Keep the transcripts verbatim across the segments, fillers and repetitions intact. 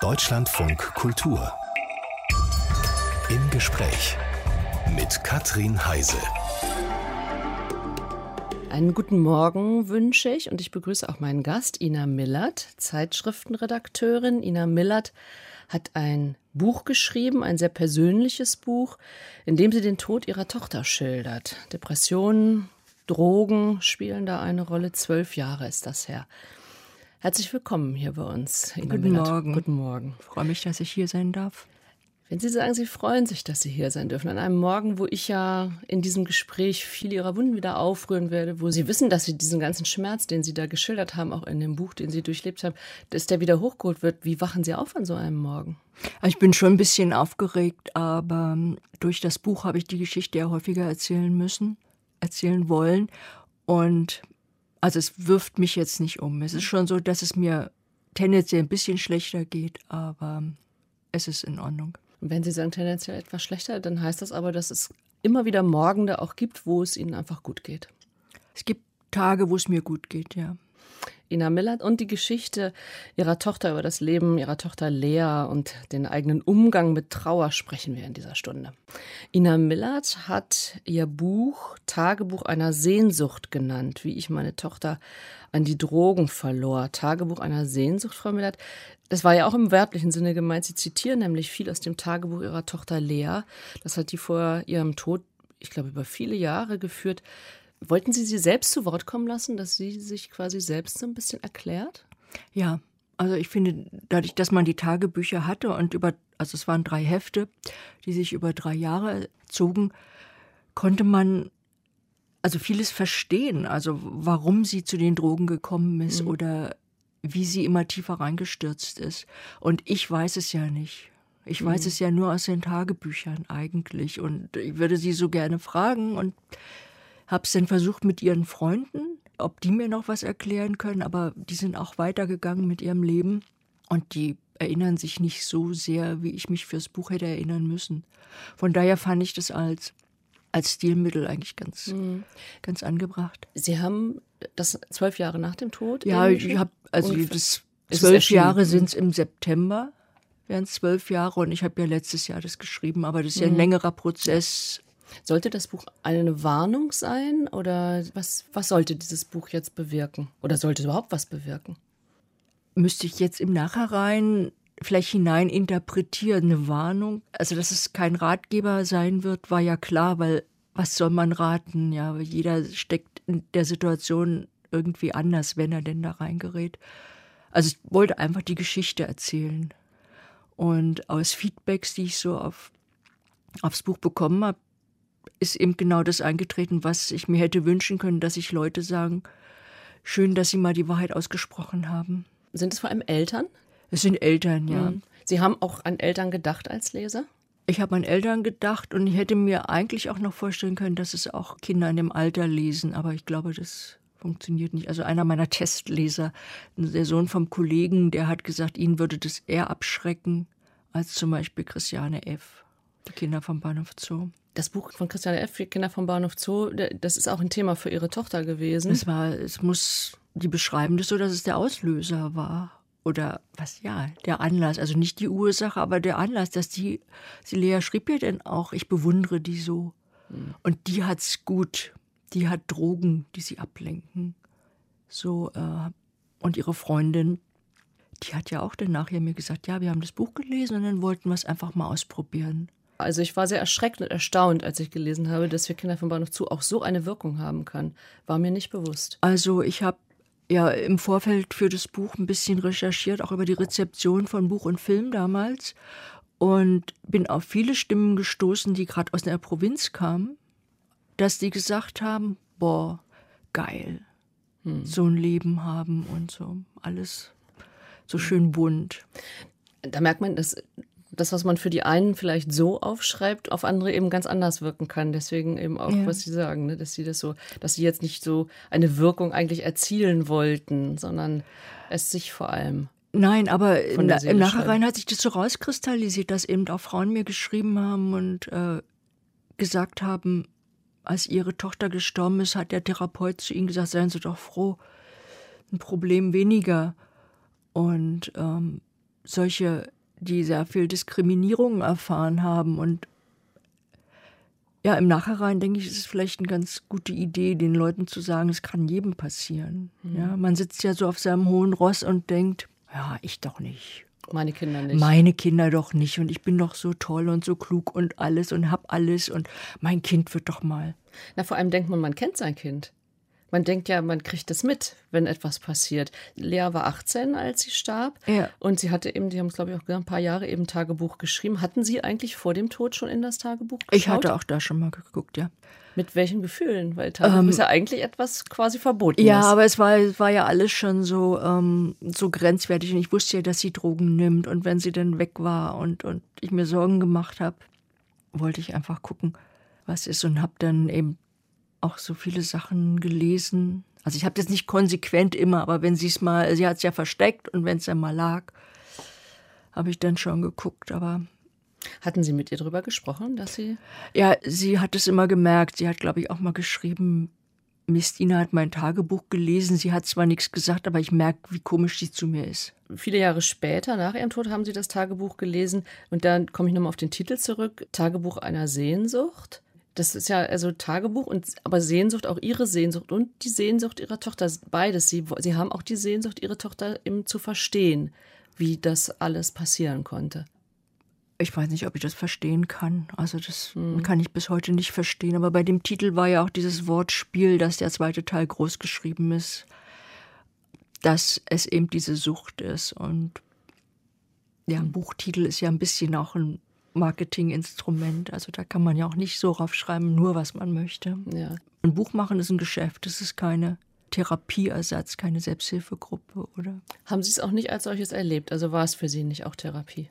Deutschlandfunk Kultur. Im Gespräch mit Katrin Heise. Einen guten Morgen wünsche ich und ich begrüße auch meinen Gast, Ina Millert, Zeitschriftenredakteurin. Ina Millert hat ein Buch geschrieben, ein sehr persönliches Buch, in dem sie den Tod ihrer Tochter schildert. Depressionen, Drogen spielen da eine Rolle. Zwölf Jahre ist das her. Herzlich willkommen hier bei uns, Ina Guten Millert. Morgen. Guten Morgen. Ich freue mich, dass ich hier sein darf. Wenn Sie sagen, Sie freuen sich, dass Sie hier sein dürfen, an einem Morgen, wo ich ja in diesem Gespräch viele Ihrer Wunden wieder aufrühren werde, wo Sie wissen, dass Sie diesen ganzen Schmerz, den Sie da geschildert haben, auch in dem Buch, den Sie durchlebt haben, dass der wieder hochgeholt wird. Wie wachen Sie auf an so einem Morgen? Ich bin schon ein bisschen aufgeregt, aber durch das Buch habe ich die Geschichte ja häufiger erzählen müssen, erzählen wollen. Und also es wirft mich jetzt nicht um. Es ist schon so, dass es mir tendenziell ein bisschen schlechter geht, aber es ist in Ordnung. Und wenn Sie sagen tendenziell etwas schlechter, dann heißt das aber, dass es immer wieder Morgende auch gibt, wo es Ihnen einfach gut geht. Es gibt Tage, wo es mir gut geht, ja. Ina Millert und die Geschichte ihrer Tochter über das Leben ihrer Tochter Lea und den eigenen Umgang mit Trauer sprechen wir in dieser Stunde. Ina Millert hat ihr Buch Tagebuch einer Sehnsucht genannt, wie ich meine Tochter an die Drogen verlor. Tagebuch einer Sehnsucht, Frau Millert. Das war ja auch im wörtlichen Sinne gemeint. Sie zitieren nämlich viel aus dem Tagebuch ihrer Tochter Lea. Das hat die vor ihrem Tod, ich glaube, über viele Jahre geführt. Wollten Sie sie selbst zu Wort kommen lassen, dass sie sich quasi selbst so ein bisschen erklärt? Ja, also ich finde, dadurch, dass man die Tagebücher hatte und über, also es waren drei Hefte, die sich über drei Jahre zogen, konnte man also vieles verstehen. Also warum sie zu den Drogen gekommen ist mhm. oder wie sie immer tiefer reingestürzt ist. Und ich weiß es ja nicht. Ich mhm. weiß es ja nur aus den Tagebüchern eigentlich. Und ich würde sie so gerne fragen und habe es dann versucht mit ihren Freunden, ob die mir noch was erklären können, aber die sind auch weitergegangen mit ihrem Leben und die erinnern sich nicht so sehr, wie ich mich fürs Buch hätte erinnern müssen. Von daher fand ich das als, als Stilmittel eigentlich ganz, mhm. ganz angebracht. Sie haben das zwölf Jahre nach dem Tod? Ja, ich habe, also das zwölf Jahre sind es im September, wären es zwölf Jahre und ich habe ja letztes Jahr das geschrieben, aber das ist ja ein mhm. längerer Prozess. Sollte das Buch eine Warnung sein oder was, was sollte dieses Buch jetzt bewirken? Oder sollte es überhaupt was bewirken? Müsste ich jetzt im Nachhinein vielleicht hinein interpretieren, eine Warnung? Also, dass es kein Ratgeber sein wird, war ja klar, weil was soll man raten? Ja, jeder steckt in der Situation irgendwie anders, wenn er denn da reingerät. Also ich wollte einfach die Geschichte erzählen. Und aus Feedbacks, die ich so auf, aufs Buch bekommen habe, ist eben genau das eingetreten, was ich mir hätte wünschen können, dass sich Leute sagen, schön, dass Sie mal die Wahrheit ausgesprochen haben. Sind es vor allem Eltern? Es sind Eltern, ja. Mhm. Sie haben auch an Eltern gedacht als Leser? Ich habe an Eltern gedacht und ich hätte mir eigentlich auch noch vorstellen können, dass es auch Kinder in dem Alter lesen, aber ich glaube, das funktioniert nicht. Also einer meiner Testleser, der Sohn vom Kollegen, der hat gesagt, ihn würde das eher abschrecken als zum Beispiel Christiane F., die Kinder vom Bahnhof Zoo. Das Buch von Christiane F., die Kinder vom Bahnhof Zoo, das ist auch ein Thema für ihre Tochter gewesen. Es war, es muss, die beschreiben das so, dass es der Auslöser war. Oder was, ja, der Anlass. Also nicht die Ursache, aber der Anlass, dass die, die Lea schrieb ja dann auch, ich bewundere die so. Mhm. Und die hat's gut. Die hat Drogen, die sie ablenken. So, äh, und ihre Freundin, die hat ja auch dann nachher mir gesagt, ja, wir haben das Buch gelesen und dann wollten wir es einfach mal ausprobieren. Also ich war sehr erschreckt und erstaunt, als ich gelesen habe, dass für Kinder vom Bahnhof Zoo auch so eine Wirkung haben kann. War mir nicht bewusst. Also ich habe ja im Vorfeld für das Buch ein bisschen recherchiert, auch über die Rezeption von Buch und Film damals. Und bin auf viele Stimmen gestoßen, die gerade aus der Provinz kamen, dass die gesagt haben, boah, geil, hm. so ein Leben haben und so, alles so schön bunt. Da merkt man, dass das, was man für die einen vielleicht so aufschreibt, auf andere eben ganz anders wirken kann. Deswegen eben auch, ja. was Sie sagen, ne? dass Sie das so, dass Sie jetzt nicht so eine Wirkung eigentlich erzielen wollten, sondern es sich vor allem. Nein, aber im Nachhinein hat sich das so rauskristallisiert, dass eben auch Frauen mir geschrieben haben und äh, gesagt haben, als ihre Tochter gestorben ist, hat der Therapeut zu ihnen gesagt, seien Sie doch froh, ein Problem weniger. Und ähm, solche die sehr viel Diskriminierung erfahren haben. Und ja, im Nachhinein denke ich, ist es vielleicht eine ganz gute Idee, den Leuten zu sagen, es kann jedem passieren. Mhm. Ja, man sitzt ja so auf seinem hohen Ross und denkt, ja, ich doch nicht. Meine Kinder nicht. Meine Kinder doch nicht. Und ich bin doch so toll und so klug und alles und hab alles. Und mein Kind wird doch mal. Na, vor allem denkt man, man kennt sein Kind. Man denkt ja, man kriegt das mit, wenn etwas passiert. Lea war achtzehn, als sie starb. Ja. Und sie hatte eben, die haben es, glaube ich, auch ein paar Jahre eben Tagebuch geschrieben. Hatten Sie eigentlich vor dem Tod schon in das Tagebuch geschaut? Ich hatte auch da schon mal geguckt, ja. Mit welchen Gefühlen? Weil Tagebuch ähm, ist ja eigentlich etwas quasi verboten. Ja, aber es war, es war ja alles schon so, ähm, so grenzwertig. Und ich wusste ja, dass sie Drogen nimmt. Und wenn sie dann weg war und, und ich mir Sorgen gemacht habe, wollte ich einfach gucken, was ist. Und habe dann eben auch so viele Sachen gelesen. Also ich habe das nicht konsequent immer, aber wenn sie es mal, sie hat es ja versteckt und wenn es dann mal lag, habe ich dann schon geguckt. Aber hatten Sie mit ihr darüber gesprochen, dass sie? Ja, sie hat es immer gemerkt. Sie hat, glaube ich, auch mal geschrieben, Mist, Ina hat mein Tagebuch gelesen. Sie hat zwar nichts gesagt, aber ich merke, wie komisch sie zu mir ist. Viele Jahre später, nach ihrem Tod, haben Sie das Tagebuch gelesen. Und dann komme ich nochmal auf den Titel zurück. Tagebuch einer Sehnsucht. Das ist ja also Tagebuch, und aber Sehnsucht, auch ihre Sehnsucht und die Sehnsucht ihrer Tochter, beides. Sie, sie haben auch die Sehnsucht, ihre Tochter eben zu verstehen, wie das alles passieren konnte. Ich weiß nicht, ob ich das verstehen kann. Also das hm. kann ich bis heute nicht verstehen. Aber bei dem Titel war ja auch dieses Wortspiel, dass der zweite Teil groß geschrieben ist, dass es eben diese Sucht ist. Und ja, ein Buchtitel ist ja ein bisschen auch ein Marketinginstrument. Also da kann man ja auch nicht so raufschreiben, nur was man möchte. Ja. Ein Buch machen ist ein Geschäft. Das ist keine Therapieersatz, keine Selbsthilfegruppe, oder? Haben Sie es auch nicht als solches erlebt? Also war es für Sie nicht auch Therapie?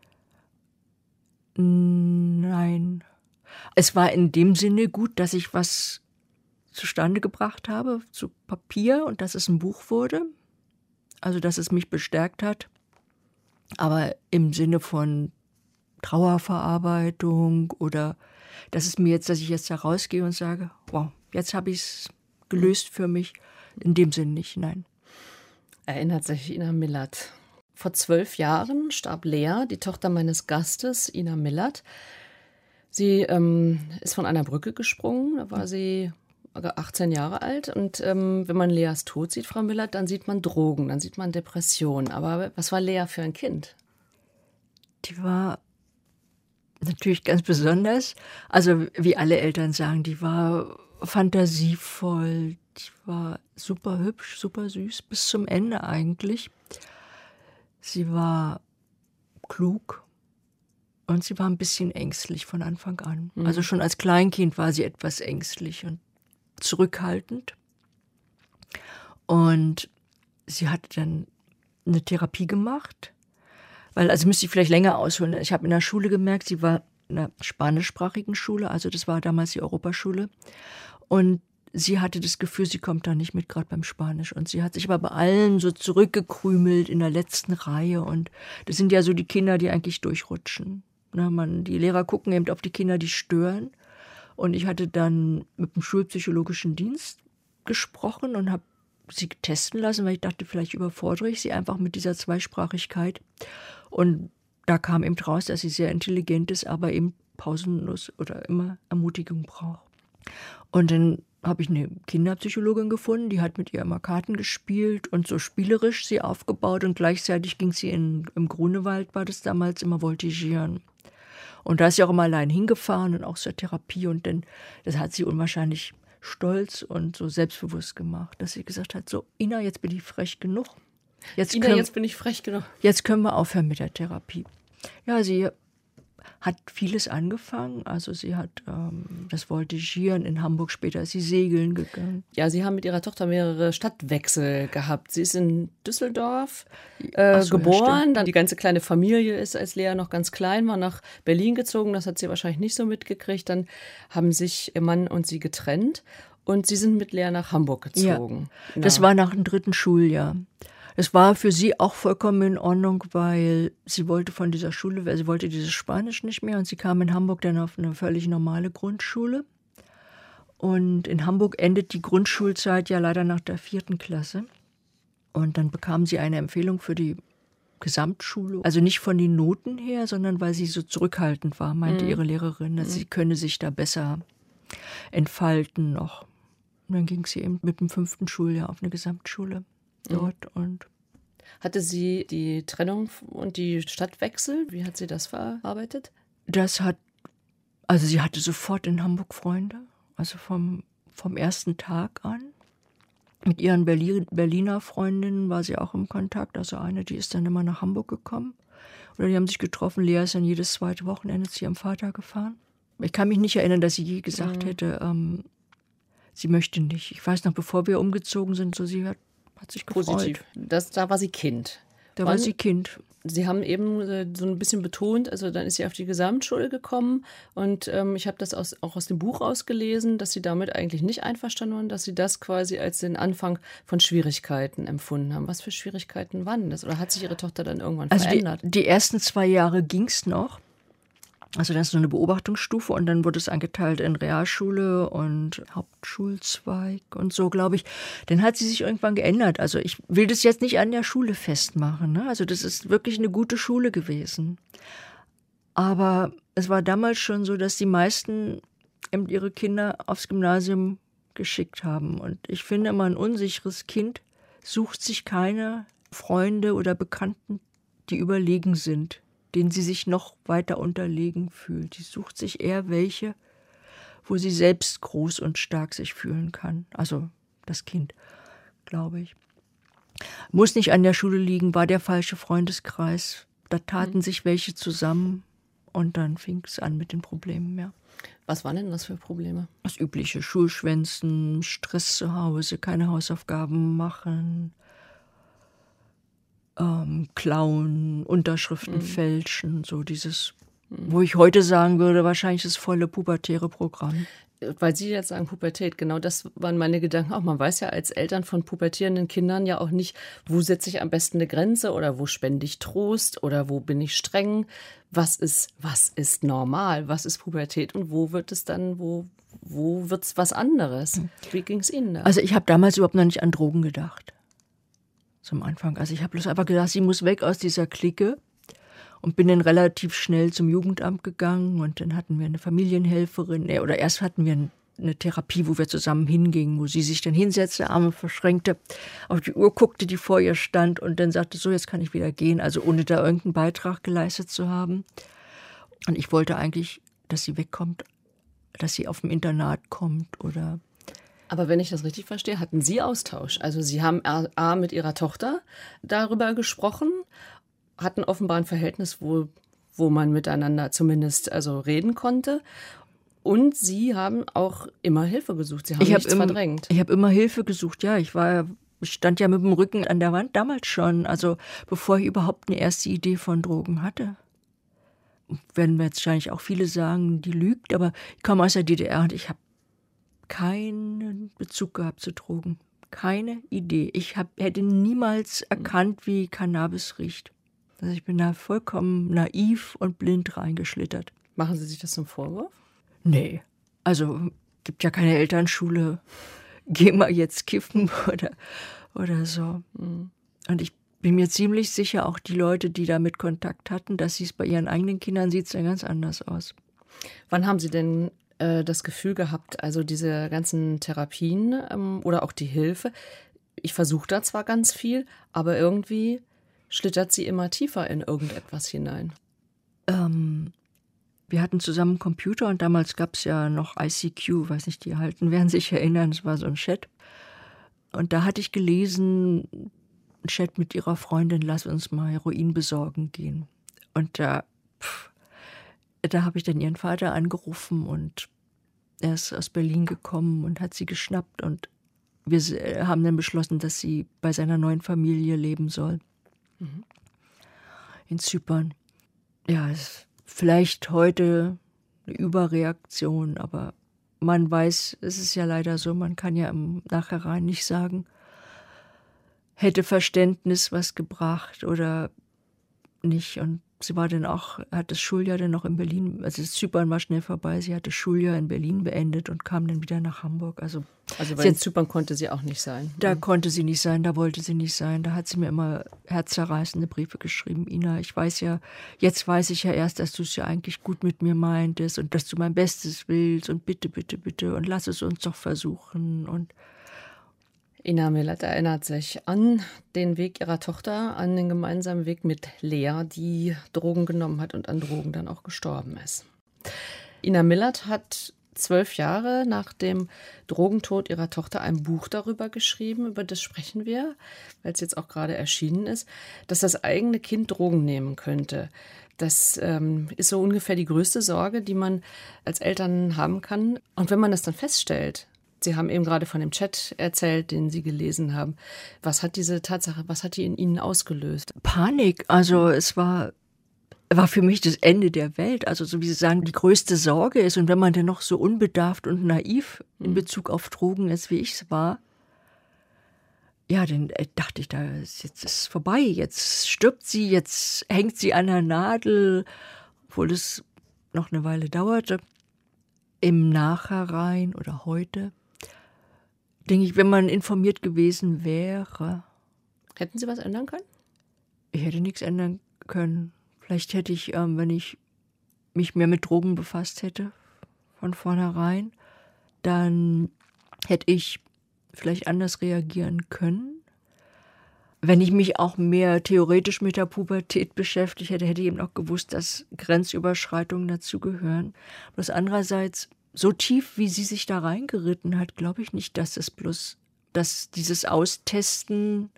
Nein. Es war in dem Sinne gut, dass ich was zustande gebracht habe zu Papier und dass es ein Buch wurde. Also dass es mich bestärkt hat. Aber im Sinne von Trauerverarbeitung oder dass es mir jetzt, dass ich jetzt da rausgehe und sage, wow, jetzt habe ich es gelöst für mich. In dem Sinne nicht, nein. Erinnert sich Ina Millert. Vor zwölf Jahren starb Lea, die Tochter meines Gastes, Ina Millert. Sie ähm, ist von einer Brücke gesprungen, da war sie achtzehn Jahre alt. Und ähm, wenn man Leas Tod sieht, Frau Millert, dann sieht man Drogen, dann sieht man Depressionen. Aber was war Lea für ein Kind? Die war natürlich ganz besonders. Also wie alle Eltern sagen, die war fantasievoll, die war super hübsch, super süß, bis zum Ende eigentlich. Sie war klug und sie war ein bisschen ängstlich von Anfang an. Mhm. Also schon als Kleinkind war sie etwas ängstlich und zurückhaltend. Und sie hatte dann eine Therapie gemacht, weil, also müsste ich vielleicht länger ausholen. Ich habe in der Schule gemerkt, sie war in einer spanischsprachigen Schule, also das war damals die Europaschule. Und sie hatte das Gefühl, sie kommt da nicht mit, gerade beim Spanisch. Und sie hat sich aber bei allen so zurückgekrümelt in der letzten Reihe. Und das sind ja so die Kinder, die eigentlich durchrutschen. Ne, man, die Lehrer gucken eben auf die Kinder, die stören. Und ich hatte dann mit dem schulpsychologischen Dienst gesprochen und habe sie testen lassen, weil ich dachte, vielleicht überfordere ich sie einfach mit dieser Zweisprachigkeit. Und da kam eben raus, dass sie sehr intelligent ist, aber eben pausenlos oder immer Ermutigung braucht. Und dann habe ich eine Kinderpsychologin gefunden, die hat mit ihr immer Karten gespielt und so spielerisch sie aufgebaut. Und gleichzeitig ging sie in, im Grunewald, war das damals, immer voltigieren. Und da ist sie auch immer allein hingefahren und auch zur Therapie. Und dann, das hat sie unwahrscheinlich stolz und so selbstbewusst gemacht, dass sie gesagt hat, so Ina, jetzt bin ich frech genug. Jetzt Ina, können, jetzt bin ich frech genug. Jetzt können wir aufhören mit der Therapie. Ja, sie hat vieles angefangen. Also sie hat ähm, das Voltigieren in Hamburg, später ist sie segeln gegangen. Ja, Sie haben mit Ihrer Tochter mehrere Stadtwechsel gehabt. Sie ist in Düsseldorf äh, so, geboren, ja, dann die ganze kleine Familie ist, als Lea noch ganz klein war, nach Berlin gezogen. Das hat sie wahrscheinlich nicht so mitgekriegt. Dann haben sich ihr Mann und sie getrennt und Sie sind mit Lea nach Hamburg gezogen. Ja, das war nach dem dritten Schuljahr. Es war für sie auch vollkommen in Ordnung, weil sie wollte von dieser Schule, weil sie wollte dieses Spanisch nicht mehr und sie kam in Hamburg dann auf eine völlig normale Grundschule. Und in Hamburg endet die Grundschulzeit ja leider nach der vierten Klasse. Und dann bekam sie eine Empfehlung für die Gesamtschule. Also nicht von den Noten her, sondern weil sie so zurückhaltend war, meinte Mhm. ihre Lehrerin, dass Mhm. sie könne sich da besser entfalten noch. Und dann ging sie eben mit dem fünften Schuljahr auf eine Gesamtschule dort. Mhm. Und hatte sie die Trennung und die Stadtwechsel, wie hat sie das verarbeitet? Das hat, also sie hatte sofort in Hamburg Freunde, also vom, vom ersten Tag an. Mit ihren Berlin, Berliner Freundinnen war sie auch im Kontakt. Also eine, die ist dann immer nach Hamburg gekommen. Oder die haben sich getroffen. Lea ist dann jedes zweite Wochenende zu ihrem Vater gefahren. Ich kann mich nicht erinnern, dass sie je gesagt mhm. hätte, ähm, sie möchte nicht. Ich weiß noch, bevor wir umgezogen sind, so sie hat, hat sich gefreut. Positiv. Das, da war sie Kind. Da war sie Kind. Sie haben eben äh, so ein bisschen betont, also dann ist sie auf die Gesamtschule gekommen und ähm, ich habe das aus, auch aus dem Buch ausgelesen, dass sie damit eigentlich nicht einverstanden waren, dass sie das quasi als den Anfang von Schwierigkeiten empfunden haben. Was für Schwierigkeiten waren das? Oder hat sich ihre Tochter dann irgendwann also verändert? Die, die ersten zwei Jahre ging es noch. Also das ist so eine Beobachtungsstufe und dann wurde es eingeteilt in Realschule und Hauptschulzweig und so, glaube ich. Dann hat sie sich irgendwann geändert. Also ich will das jetzt nicht an der Schule festmachen, ne? Also das ist wirklich eine gute Schule gewesen. Aber es war damals schon so, dass die meisten eben ihre Kinder aufs Gymnasium geschickt haben. Und ich finde immer, ein unsicheres Kind sucht sich keine Freunde oder Bekannten, die überlegen sind, denen sie sich noch weiter unterlegen fühlt. Sie sucht sich eher welche, wo sie selbst groß und stark sich fühlen kann. Also das Kind, glaube ich. Muss nicht an der Schule liegen, war der falsche Freundeskreis. Da taten mhm. sich welche zusammen und dann fing es an mit den Problemen, ja. Was waren denn das für Probleme? Das übliche, Schulschwänzen, Stress zu Hause, keine Hausaufgaben machen, Ähm, klauen, Unterschriften mhm. fälschen, so dieses, mhm. wo ich heute sagen würde, wahrscheinlich das volle pubertäre Programm. Weil Sie jetzt sagen Pubertät, genau das waren meine Gedanken auch. Man weiß ja als Eltern von pubertierenden Kindern ja auch nicht, wo setze ich am besten eine Grenze oder wo spende ich Trost oder wo bin ich streng. Was ist, was ist normal? Was ist Pubertät und wo wird es dann, wo, wo wird es was anderes? Wie ging es Ihnen da? Also ich habe damals überhaupt noch nicht an Drogen gedacht. Zum Anfang. Also ich habe bloß einfach gedacht, sie muss weg aus dieser Clique und bin dann relativ schnell zum Jugendamt gegangen und dann hatten wir eine Familienhelferin, oder erst hatten wir eine Therapie, wo wir zusammen hingingen, wo sie sich dann hinsetzte, Arme verschränkte, auf die Uhr guckte, die vor ihr stand und dann sagte, so, jetzt kann ich wieder gehen, also ohne da irgendeinen Beitrag geleistet zu haben. Und ich wollte eigentlich, dass sie wegkommt, dass sie auf dem Internat kommt oder... Aber wenn ich das richtig verstehe, hatten Sie Austausch. Also Sie haben A mit Ihrer Tochter darüber gesprochen, hatten offenbar ein Verhältnis, wo, wo man miteinander zumindest also reden konnte. Und Sie haben auch immer Hilfe gesucht. Sie haben ich nichts hab im, verdrängt. Ich habe immer Hilfe gesucht, ja. Ich war, ich stand ja mit dem Rücken an der Wand damals schon, also bevor ich überhaupt eine erste Idee von Drogen hatte. Werden mir jetzt wahrscheinlich auch viele sagen, die lügt, aber ich komme aus der D D R und ich habe keinen Bezug gehabt zu Drogen. Keine Idee. Ich hab, hätte niemals erkannt, wie Cannabis riecht. Also ich bin da vollkommen naiv und blind reingeschlittert. Machen Sie sich das zum Vorwurf? Nee. Also gibt ja keine Elternschule. Geh mal jetzt kiffen oder, oder so. Mhm. Und ich bin mir ziemlich sicher, auch die Leute, die damit Kontakt hatten, dass sie es bei ihren eigenen Kindern sieht es ja ganz anders aus. Wann haben Sie denn das Gefühl gehabt, also diese ganzen Therapien ähm, oder auch die Hilfe, ich versuche da zwar ganz viel, aber irgendwie schlittert sie immer tiefer in irgendetwas hinein. Ähm, wir hatten zusammen einen Computer und damals gab es ja noch I C Q, weiß nicht, die Alten werden sich erinnern, es war so ein Chat. Und da hatte ich gelesen, ein Chat mit ihrer Freundin, lass uns mal Heroin besorgen gehen. Und da, pff, Da habe ich dann ihren Vater angerufen und er ist aus Berlin gekommen und hat sie geschnappt und wir haben dann beschlossen, dass sie bei seiner neuen Familie leben soll. Mhm. In Zypern. Ja, ist vielleicht heute eine Überreaktion, aber man weiß, es ist ja leider so, man kann ja im Nachhinein nicht sagen, hätte Verständnis was gebracht oder nicht. Und sie war dann auch, hat das Schuljahr dann noch in Berlin, also das Zypern war schnell vorbei, sie hat das Schuljahr in Berlin beendet und kam dann wieder nach Hamburg. Also, also weil in Zypern konnte sie auch nicht sein. Da mhm. konnte sie nicht sein, da wollte sie nicht sein. Da hat sie mir immer herzzerreißende Briefe geschrieben. Ina, ich weiß ja, jetzt weiß ich ja erst, dass du es ja eigentlich gut mit mir meintest und dass du mein Bestes willst und bitte, bitte, bitte und lass es uns doch versuchen. Und Ina Millert erinnert sich an den Weg ihrer Tochter, an den gemeinsamen Weg mit Lea, die Drogen genommen hat und an Drogen dann auch gestorben ist. Ina Millert hat zwölf Jahre nach dem Drogentod ihrer Tochter ein Buch darüber geschrieben, über das sprechen wir, weil es jetzt auch gerade erschienen ist, dass das eigene Kind Drogen nehmen könnte. Das ähm, ist so ungefähr die größte Sorge, die man als Eltern haben kann. Und wenn man das dann feststellt, Sie haben eben gerade von dem Chat erzählt, den Sie gelesen haben. Was hat diese Tatsache, was hat die in Ihnen ausgelöst? Panik. Also es war, war für mich das Ende der Welt. Also so wie Sie sagen, die größte Sorge ist. Und wenn man dann noch so unbedarft und naiv in Bezug auf Drogen ist, wie ich es war, ja, dann dachte ich, da ist, jetzt ist es vorbei. Jetzt stirbt sie, jetzt hängt sie an der Nadel, obwohl es noch eine Weile dauerte. Im Nachhinein oder heute denke ich, wenn man informiert gewesen wäre. Hätten Sie was ändern können? Ich hätte nichts ändern können. Vielleicht hätte ich, ähm, wenn ich mich mehr mit Drogen befasst hätte, von vornherein, dann hätte ich vielleicht anders reagieren können. Wenn ich mich auch mehr theoretisch mit der Pubertät beschäftigt hätte, hätte ich eben auch gewusst, dass Grenzüberschreitungen dazugehören. Bloß andererseits, so tief, wie sie sich da reingeritten hat, glaube ich nicht, dass es bloß, dass dieses Austesten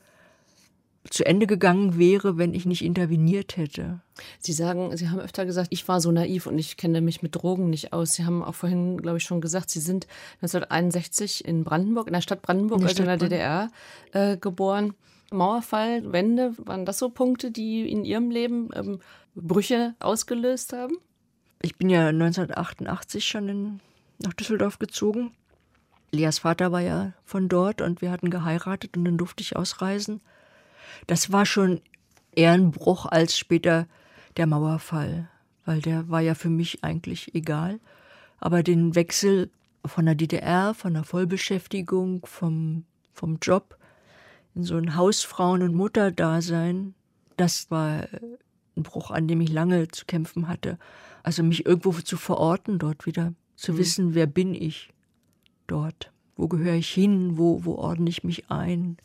zu Ende gegangen wäre, wenn ich nicht interveniert hätte. Sie sagen, Sie haben öfter gesagt, ich war so naiv und ich kenne mich mit Drogen nicht aus. Sie haben auch vorhin, glaube ich, schon gesagt, Sie sind neunzehnhunderteinundsechzig in Brandenburg, in der Stadt Brandenburg, in der, also in der D D R, äh, geboren. Mauerfall, Wende, waren das so Punkte, die in Ihrem Leben ähm, Brüche ausgelöst haben? Ich bin ja neunzehnhundertachtundachtzig schon in, nach Düsseldorf gezogen. Leas Vater war ja von dort und wir hatten geheiratet und dann durfte ich ausreisen. Das war schon eher ein Bruch als später der Mauerfall, weil der war ja für mich eigentlich egal. Aber den Wechsel von der D D R, von der Vollbeschäftigung, vom, vom Job in so ein Hausfrauen- und Mutterdasein, das war ein Bruch, an dem ich lange zu kämpfen hatte. Also mich irgendwo zu verorten dort wieder, zu mhm. wissen, wer bin ich dort, wo gehöre ich hin, wo, wo ordne ich mich ein.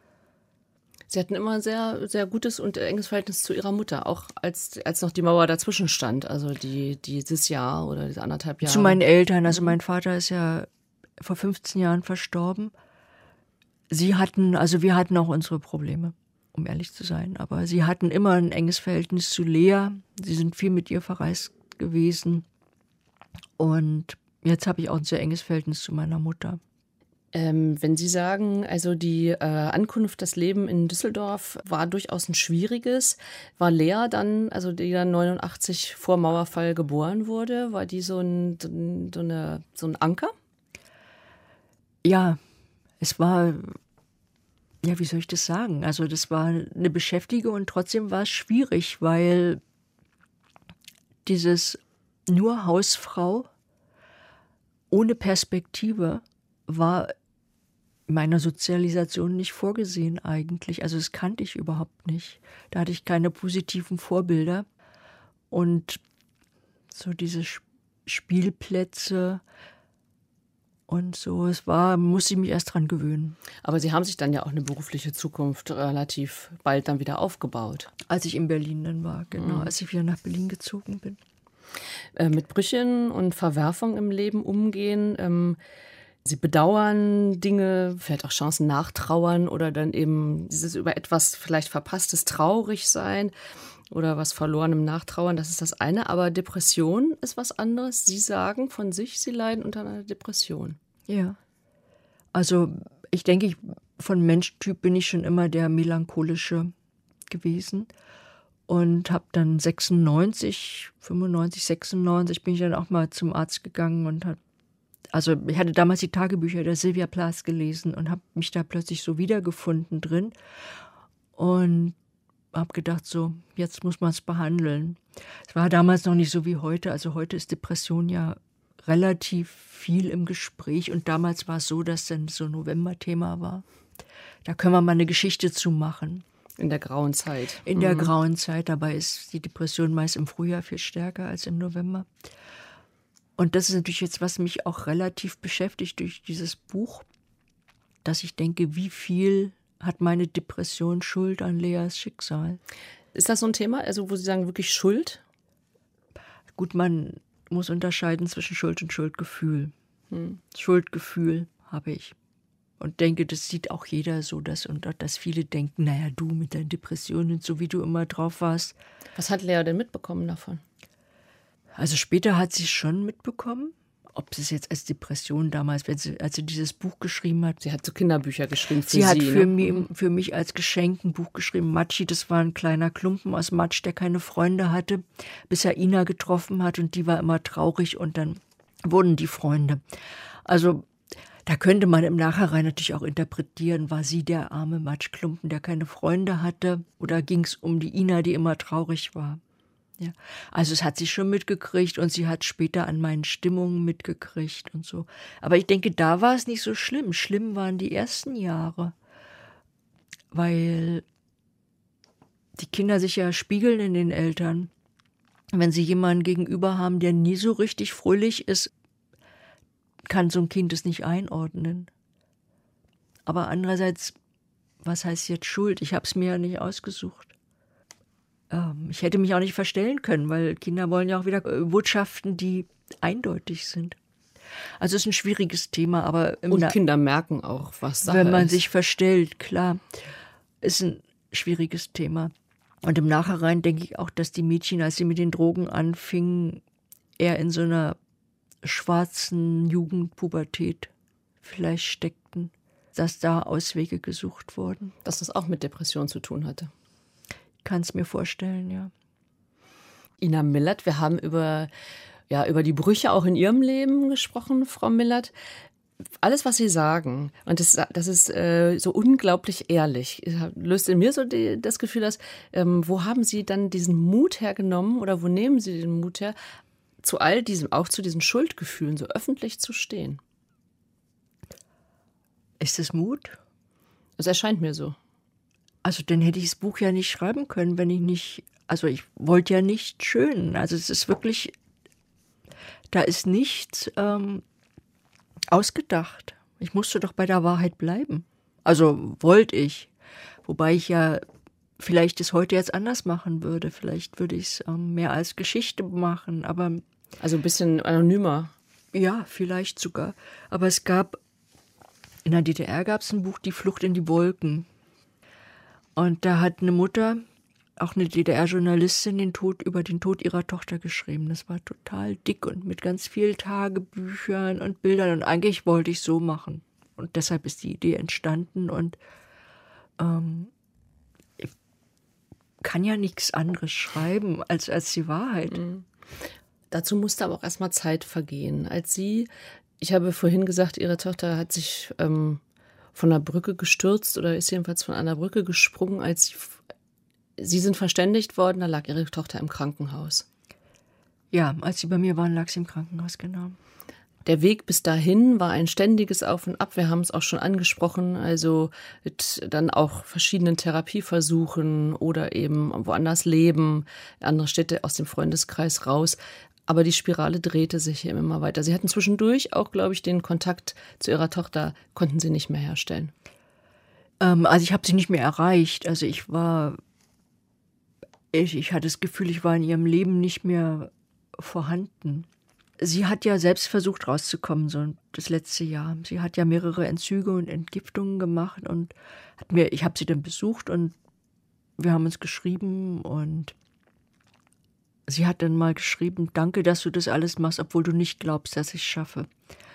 Sie hatten immer ein sehr, sehr gutes und enges Verhältnis zu Ihrer Mutter, auch als, als noch die Mauer dazwischen stand, also die, dieses Jahr oder diese anderthalb Jahre. Zu meinen Eltern, also mein Vater ist ja vor fünfzehn Jahren verstorben. Sie hatten, also wir hatten auch unsere Probleme, um ehrlich zu sein, aber sie hatten immer ein enges Verhältnis zu Lea. Sie sind viel mit ihr verreist gewesen und jetzt habe ich auch ein sehr enges Verhältnis zu meiner Mutter. Ähm, wenn Sie sagen, also die äh, Ankunft, das Leben in Düsseldorf war durchaus ein schwieriges, war Lea dann, also die dann neunundachtzig vor Mauerfall geboren wurde, war die so ein, so eine, so ein Anker? Ja, es war, ja, wie soll ich das sagen? Also das war eine Beschäftigung und trotzdem war es schwierig, weil dieses nur Hausfrau ohne Perspektive war meiner Sozialisation nicht vorgesehen eigentlich. Also das kannte ich überhaupt nicht. Da hatte ich keine positiven Vorbilder. Und so diese Spielplätze und so, es war, musste ich mich erst dran gewöhnen. Aber Sie haben sich dann ja auch eine berufliche Zukunft relativ bald dann wieder aufgebaut. Als ich in Berlin dann war, genau, Mhm. als ich wieder nach Berlin gezogen bin. Äh, mit Brüchen und Verwerfungen im Leben umgehen, ähm, Sie bedauern Dinge, vielleicht auch Chancen nachtrauern oder dann eben dieses über etwas vielleicht Verpasstes traurig sein oder was Verlorenem nachtrauern, das ist das eine. Aber Depression ist was anderes. Sie sagen von sich, Sie leiden unter einer Depression. Ja, also ich denke, ich, von Menschtyp bin ich schon immer der melancholische gewesen und habe dann sechsundneunzig, fünfundneunzig, sechsundneunzig bin ich dann auch mal zum Arzt gegangen und habe Also ich hatte damals die Tagebücher der Sylvia Plath gelesen und habe mich da plötzlich so wiedergefunden drin und habe gedacht, so, jetzt muss man es behandeln. Es war damals noch nicht so wie heute. Also heute ist Depression ja relativ viel im Gespräch. Und damals war es so, dass dann so ein November-Thema war. Da können wir mal eine Geschichte zu machen. In der grauen Zeit. In der mhm. grauen Zeit. Dabei ist die Depression meist im Frühjahr viel stärker als im November. Und das ist natürlich jetzt, was mich auch relativ beschäftigt durch dieses Buch, dass ich denke, wie viel hat meine Depression Schuld an Leas Schicksal? Ist das so ein Thema, also wo Sie sagen, wirklich Schuld? Gut, man muss unterscheiden zwischen Schuld und Schuldgefühl. Hm. Schuldgefühl habe ich. Und denke, das sieht auch jeder so, dass, und dass viele denken, naja, du mit deinen Depressionen, so wie du immer drauf warst. Was hat Lea denn mitbekommen davon? Also später hat sie es schon mitbekommen. Ob sie es jetzt als Depression damals, wenn sie, als sie dieses Buch geschrieben hat. Sie hat so Kinderbücher geschrieben für sie. Sie hat für, ne? mich, für mich als Geschenk ein Buch geschrieben. Matschi, das war ein kleiner Klumpen aus Matsch, der keine Freunde hatte, bis er Ina getroffen hat. Und die war immer traurig und dann wurden die Freunde. Also da könnte man im Nachhinein natürlich auch interpretieren, war sie der arme Matschklumpen, der keine Freunde hatte? Oder ging es um die Ina, die immer traurig war? Ja, also es hat sie schon mitgekriegt und sie hat später an meinen Stimmungen mitgekriegt und so. Aber ich denke, da war es nicht so schlimm. Schlimm waren die ersten Jahre, weil die Kinder sich ja spiegeln in den Eltern. Wenn sie jemanden gegenüber haben, der nie so richtig fröhlich ist, kann so ein Kind es nicht einordnen. Aber andererseits, was heißt jetzt Schuld? Ich habe es mir ja nicht ausgesucht. Ich hätte mich auch nicht verstellen können, weil Kinder wollen ja auch wieder Botschaften, die eindeutig sind. Also es ist ein schwieriges Thema, aber und Na- Kinder merken auch, was Sache wenn man ist. sich verstellt, klar, ist ein schwieriges Thema. Und im Nachhinein denke ich auch, dass die Mädchen, als sie mit den Drogen anfingen, eher in so einer schwarzen Jugendpubertät vielleicht steckten, dass da Auswege gesucht wurden. Dass das auch mit Depression zu tun hatte. Kann es mir vorstellen, ja. Ina Millert, wir haben über, ja, über die Brüche auch in Ihrem Leben gesprochen, Frau Millert. Alles, was Sie sagen, und das, das ist äh, so unglaublich ehrlich, löst in mir so die, das Gefühl aus, ähm, wo haben Sie dann diesen Mut hergenommen oder wo nehmen Sie den Mut her, zu all diesem, auch zu diesen Schuldgefühlen so öffentlich zu stehen? Ist es Mut? Es erscheint mir so. Also dann hätte ich das Buch ja nicht schreiben können, wenn ich nicht, also ich wollte ja nicht schönen. Also es ist wirklich, da ist nichts ähm, ausgedacht. Ich musste doch bei der Wahrheit bleiben. Also wollte ich. Wobei ich ja vielleicht es heute jetzt anders machen würde. Vielleicht würde ich es ähm, mehr als Geschichte machen. Aber also ein bisschen anonymer. Ja, vielleicht sogar. Aber es gab, in der D D R gab es ein Buch, Die Flucht in die Wolken. Und da hat eine Mutter, auch eine D D R-Journalistin, den Tod, über den Tod ihrer Tochter geschrieben. Das war total dick und mit ganz vielen Tagebüchern und Bildern. Und eigentlich wollte ich so machen. Und deshalb ist die Idee entstanden. Und ähm, ich kann ja nichts anderes schreiben als, als die Wahrheit. Mhm. Dazu musste aber auch erstmal Zeit vergehen. Als Sie, ich habe vorhin gesagt, Ihre Tochter hat sich ähm, von einer Brücke gestürzt oder ist jedenfalls von einer Brücke gesprungen, als sie, sie sind verständigt worden, da lag Ihre Tochter im Krankenhaus. Ja, als sie bei mir waren, lag sie im Krankenhaus, genau. Der Weg bis dahin war ein ständiges Auf und Ab. Wir haben es auch schon angesprochen, also mit dann auch verschiedenen Therapieversuchen oder eben woanders leben, andere Städte aus dem Freundeskreis raus. Aber die Spirale drehte sich eben immer weiter. Sie hatten zwischendurch auch, glaube ich, den Kontakt zu Ihrer Tochter, konnten Sie nicht mehr herstellen. Ähm, also ich habe sie nicht mehr erreicht. Also ich war, ich, ich hatte das Gefühl, ich war in ihrem Leben nicht mehr vorhanden. Sie hat ja selbst versucht rauszukommen, so das letzte Jahr. Sie hat ja mehrere Entzüge und Entgiftungen gemacht und hat mir, ich habe sie dann besucht und wir haben uns geschrieben und sie hat dann mal geschrieben, danke, dass du das alles machst, obwohl du nicht glaubst, dass ich es schaffe.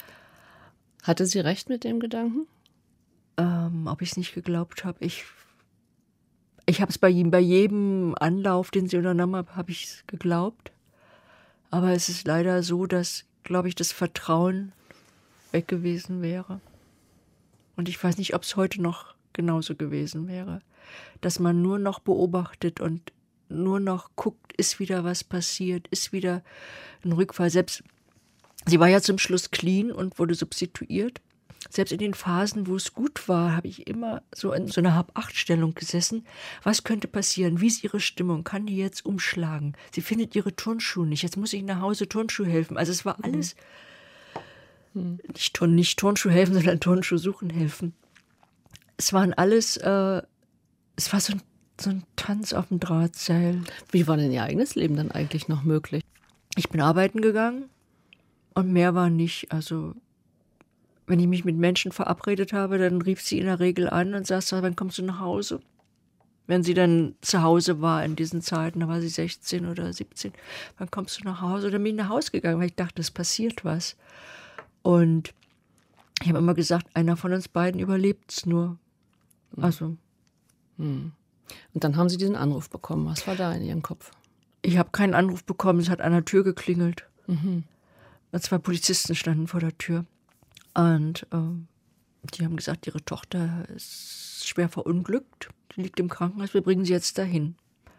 Hatte sie recht mit dem Gedanken? Ähm, ob ich es nicht geglaubt habe, ich, ich habe es bei, ihm, bei jedem Anlauf, den sie unternommen hat, habe ich es geglaubt. Aber es ist leider so, dass, glaube ich, das Vertrauen weg gewesen wäre. Und ich weiß nicht, ob es heute noch genauso gewesen wäre. dass man nur noch beobachtet und nur noch guckt, ist wieder was passiert, ist wieder ein Rückfall. Selbst, sie war ja zum Schluss clean und wurde substituiert. Selbst in den Phasen, wo es gut war, habe ich immer so in so einer Hab-Acht-Stellung gesessen. Was könnte passieren? Wie ist ihre Stimmung? Kann die jetzt umschlagen? Sie findet ihre Turnschuhe nicht. Jetzt muss ich nach Hause Turnschuhe helfen. Also es war alles, mhm. nicht, Turn, nicht Turnschuhe helfen, sondern Turnschuhe suchen helfen. Es waren alles, äh, es war so ein, so ein Tanz auf dem Drahtseil. Wie war denn Ihr eigenes Leben dann eigentlich noch möglich? Ich bin arbeiten gegangen und mehr war nicht, also wenn ich mich mit Menschen verabredet habe, dann rief sie in der Regel an und sagte, wann kommst du nach Hause? Wenn sie dann zu Hause war in diesen Zeiten, da war sie sechzehn oder siebzehn, wann kommst du nach Hause? Dann bin ich nach Hause gegangen, weil ich dachte, es passiert was. Und ich habe immer gesagt, einer von uns beiden überlebt es nur. Also. Und dann haben Sie diesen Anruf bekommen. Was war da in Ihrem Kopf? Ich habe keinen Anruf bekommen, es hat an der Tür geklingelt. Mhm. Und zwei Polizisten standen vor der Tür. Und ähm, die haben gesagt, ihre Tochter ist schwer verunglückt, die liegt im Krankenhaus, wir bringen sie jetzt dahin.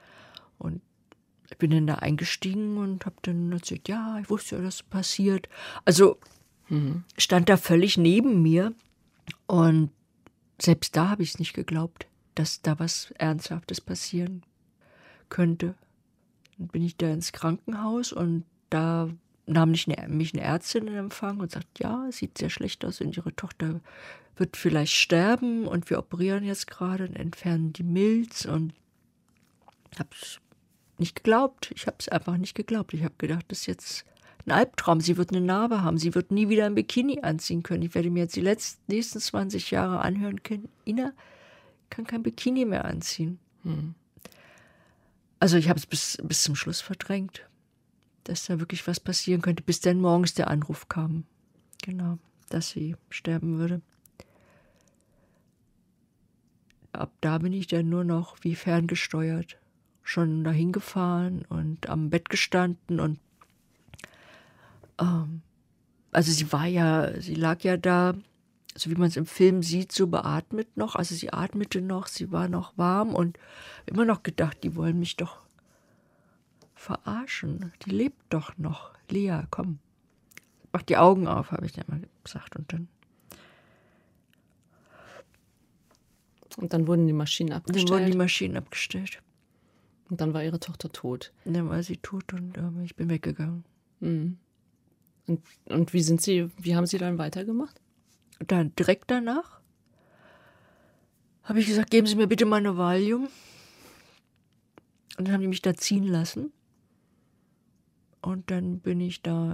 Und ich bin dann da eingestiegen und habe dann erzählt, ja, ich wusste ja, das passiert. Also mhm. stand da völlig neben mir und selbst da habe ich es nicht geglaubt, dass da was Ernsthaftes passieren könnte. Dann bin ich da ins Krankenhaus und da nahm mich eine, mich eine Ärztin in Empfang und sagt, ja, es sieht sehr schlecht aus und ihre Tochter wird vielleicht sterben und wir operieren jetzt gerade und entfernen die Milz. Und ich habe es nicht geglaubt. Ich habe es einfach nicht geglaubt. Ich habe gedacht, das ist jetzt ein Albtraum. Sie wird eine Narbe haben. Sie wird nie wieder ein Bikini anziehen können. Ich werde mir jetzt die letzten, nächsten zwanzig Jahre anhören können, Ina kann kein Bikini mehr anziehen. Hm. Also ich habe es bis, bis zum Schluss verdrängt, dass da wirklich was passieren könnte, bis dann morgens der Anruf kam. Genau, dass sie sterben würde. Ab da bin ich dann nur noch wie ferngesteuert, schon dahin gefahren und am Bett gestanden und ähm, also sie war ja, sie lag ja da, so wie man es im Film sieht, so beatmet noch, also sie atmete noch, sie war noch warm und immer noch gedacht, die wollen mich doch verarschen, die lebt doch noch. Lea, komm, mach die Augen auf, habe ich dann mal gesagt und dann Und dann wurden die Maschinen abgestellt. Dann wurden die Maschinen abgestellt. Und dann war ihre Tochter tot. Und dann war sie tot und äh, ich bin weggegangen. Mhm. Und, und wie sind Sie, wie haben Sie dann weitergemacht? Dann direkt danach habe ich gesagt, geben Sie mir bitte meine Valium. Und dann haben die mich da ziehen lassen. Und dann bin ich da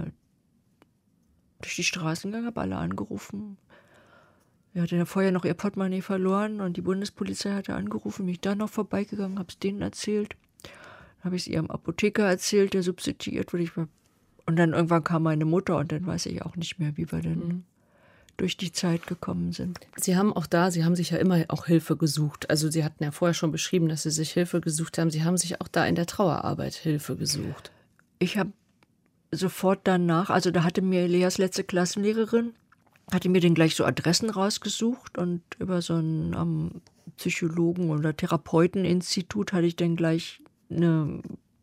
durch die Straßen gegangen, habe alle angerufen. Wir hatten ja vorher noch ihr Portemonnaie verloren und die Bundespolizei hatte angerufen, mich da noch vorbeigegangen, habe es denen erzählt. Dann habe ich es ihrem Apotheker erzählt, der substituiert wurde. Ich war, und dann irgendwann kam meine Mutter und dann weiß ich auch nicht mehr, wie wir denn mhm. durch die Zeit gekommen sind. Sie haben auch da, Sie haben sich ja immer auch Hilfe gesucht. Also Sie hatten ja vorher schon beschrieben, dass Sie sich Hilfe gesucht haben. Sie haben sich auch da in der Trauerarbeit Hilfe gesucht. Ich habe sofort danach, also da hatte mir Leas letzte Klassenlehrerin, hatte mir dann gleich so Adressen rausgesucht und über so ein um, Psychologen- oder Therapeuteninstitut hatte ich dann gleich eine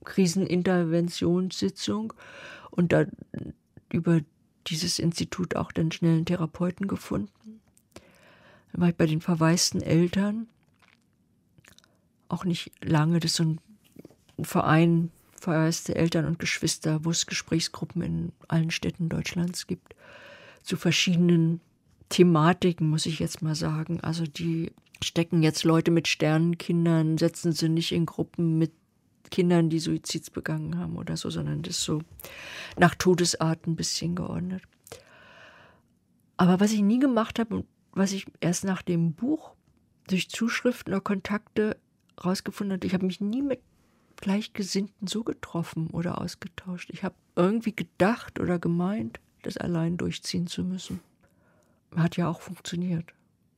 Kriseninterventionssitzung und da über dieses Institut auch dann schnell einen Therapeuten gefunden. Dann war ich bei den verwaisten Eltern, auch nicht lange, das ist so ein Verein, verwaiste Eltern und Geschwister, wo es Gesprächsgruppen in allen Städten Deutschlands gibt. Zu verschiedenen Thematiken, muss ich jetzt mal sagen. Also die stecken jetzt Leute mit Sternenkindern, setzen sie nicht in Gruppen mit Kindern, die Suizids begangen haben oder so, sondern das ist so nach Todesart ein bisschen geordnet. Aber was ich nie gemacht habe und was ich erst nach dem Buch durch Zuschriften oder Kontakte rausgefunden habe, ich habe mich nie mit Gleichgesinnten so getroffen oder ausgetauscht. Ich habe irgendwie gedacht oder gemeint, das allein durchziehen zu müssen. Hat ja auch funktioniert.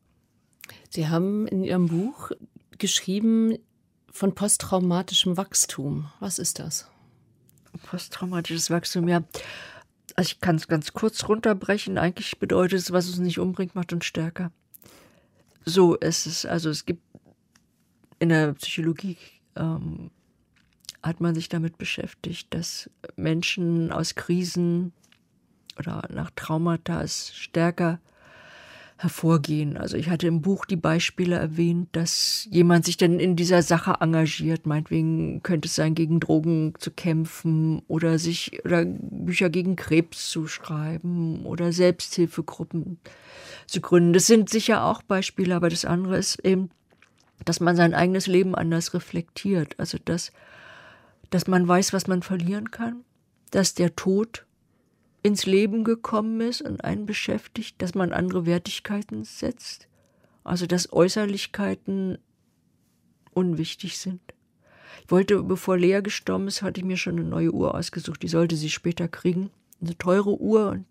Sie haben in Ihrem Buch geschrieben von posttraumatischem Wachstum. Was ist das? Posttraumatisches Wachstum, ja. Also ich kann es ganz kurz runterbrechen. Eigentlich bedeutet es, was uns nicht umbringt, macht uns stärker. So ist es. Also es gibt in der Psychologie ähm, hat man sich damit beschäftigt, dass Menschen aus Krisen oder nach Traumata stärker hervorgehen. Also ich hatte im Buch die Beispiele erwähnt, dass jemand sich dann in dieser Sache engagiert. Meinetwegen könnte es sein, gegen Drogen zu kämpfen oder sich oder Bücher gegen Krebs zu schreiben oder Selbsthilfegruppen zu gründen. Das sind sicher auch Beispiele, aber das andere ist eben, dass man sein eigenes Leben anders reflektiert. Also dass, dass man weiß, was man verlieren kann, dass der Tod ins Leben gekommen ist und einen beschäftigt, dass man andere Wertigkeiten setzt. Also dass Äußerlichkeiten unwichtig sind. Ich wollte, bevor Lea gestorben ist, hatte ich mir schon eine neue Uhr ausgesucht. Die sollte sie später kriegen. Eine teure Uhr und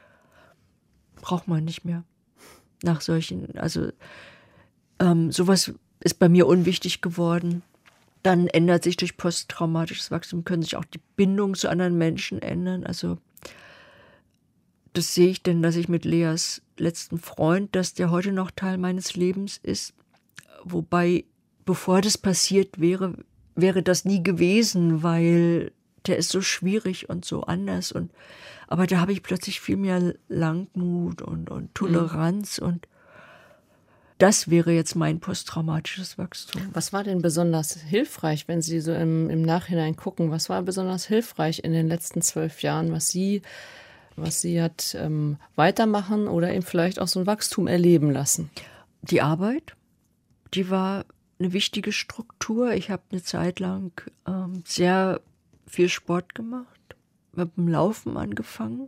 braucht man nicht mehr. Nach solchen, also ähm, sowas ist bei mir unwichtig geworden. Dann ändert sich durch posttraumatisches Wachstum, können sich auch die Bindungen zu anderen Menschen ändern. Also das sehe ich denn, dass ich mit Leas letzten Freund, dass der heute noch Teil meines Lebens ist. Wobei, bevor das passiert wäre, wäre das nie gewesen, weil der ist so schwierig und so anders. Und, aber da habe ich plötzlich viel mehr Langmut und, und Toleranz mhm. und das wäre jetzt mein posttraumatisches Wachstum. Was war denn besonders hilfreich, wenn Sie so im, im Nachhinein gucken? Was war besonders hilfreich in den letzten zwölf Jahren, was Sie was sie hat ähm, weitermachen oder eben vielleicht auch so ein Wachstum erleben lassen? Die Arbeit, die war eine wichtige Struktur. Ich habe eine Zeit lang ähm, sehr viel Sport gemacht, mit dem Laufen angefangen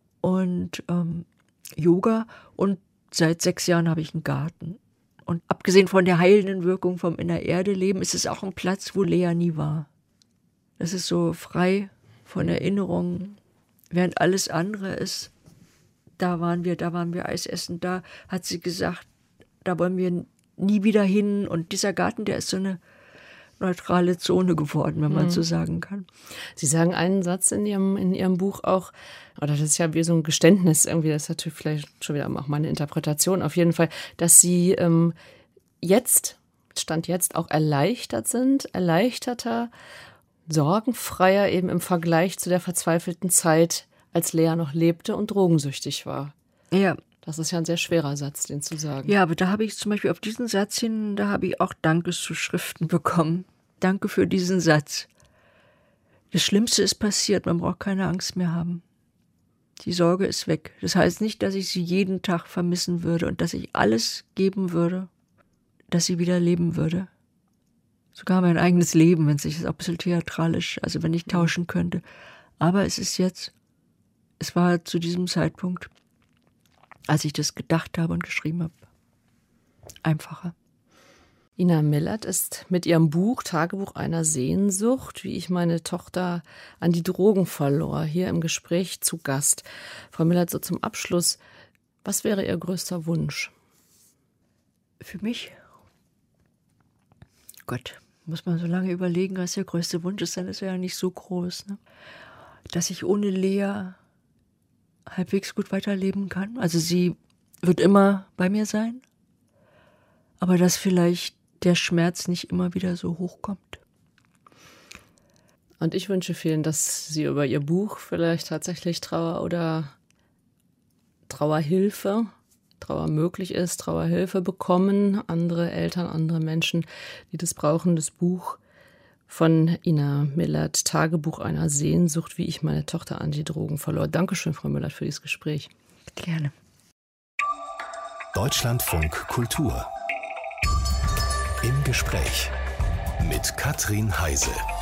und ähm, Yoga und seit sechs Jahren habe ich einen Garten. Und abgesehen von der heilenden Wirkung vom in der Erde leben, ist es auch ein Platz, wo Lea nie war. Das ist so frei von Erinnerungen. Während alles andere ist, da waren wir, da waren wir Eis essen, da hat sie gesagt, da wollen wir nie wieder hin. Und dieser Garten, der ist so eine neutrale Zone geworden, wenn man mhm. so sagen kann. Sie sagen einen Satz in Ihrem, in Ihrem Buch auch, oder das ist ja wie so ein Geständnis irgendwie, das ist natürlich vielleicht schon wieder auch meine Interpretation auf jeden Fall, dass Sie ähm, jetzt, Stand jetzt, auch erleichtert sind, erleichterter, sorgenfreier eben im Vergleich zu der verzweifelten Zeit, als Lea noch lebte und drogensüchtig war. Ja. Das ist ja ein sehr schwerer Satz, den zu sagen. Ja, aber da habe ich zum Beispiel auf diesen Satz hin, da habe ich auch Dankeszuschriften bekommen. Danke für diesen Satz. Das Schlimmste ist passiert, man braucht keine Angst mehr haben. Die Sorge ist weg. Das heißt nicht, dass ich sie jeden Tag vermissen würde und dass ich alles geben würde, dass sie wieder leben würde. Sogar mein eigenes Leben, wenn es sich, ist auch ein bisschen theatralisch, also wenn ich tauschen könnte. Aber es ist jetzt, es war zu diesem Zeitpunkt, als ich das gedacht habe und geschrieben habe, einfacher. Ina Millert ist mit ihrem Buch Tagebuch einer Sehnsucht, wie ich meine Tochter an die Drogen verlor, hier im Gespräch zu Gast. Frau Millert, so zum Abschluss, was wäre Ihr größter Wunsch? Für mich? Gott, muss man so lange überlegen, was der größte Wunsch ist, dann ist er ja nicht so groß, ne? Dass ich ohne Lea halbwegs gut weiterleben kann. Also sie wird immer bei mir sein, aber dass vielleicht der Schmerz nicht immer wieder so hochkommt. Und ich wünsche vielen, dass sie über ihr Buch vielleicht tatsächlich Trauer oder Trauerhilfe Trauer möglich ist, Trauerhilfe bekommen, andere Eltern, andere Menschen, die das brauchen. Das Buch von Ina Millert, Tagebuch einer Sehnsucht, wie ich meine Tochter an die Drogen verlor. Dankeschön, Frau Millert, für dieses Gespräch. Gerne. Deutschlandfunk Kultur. Im Gespräch mit Katrin Heise.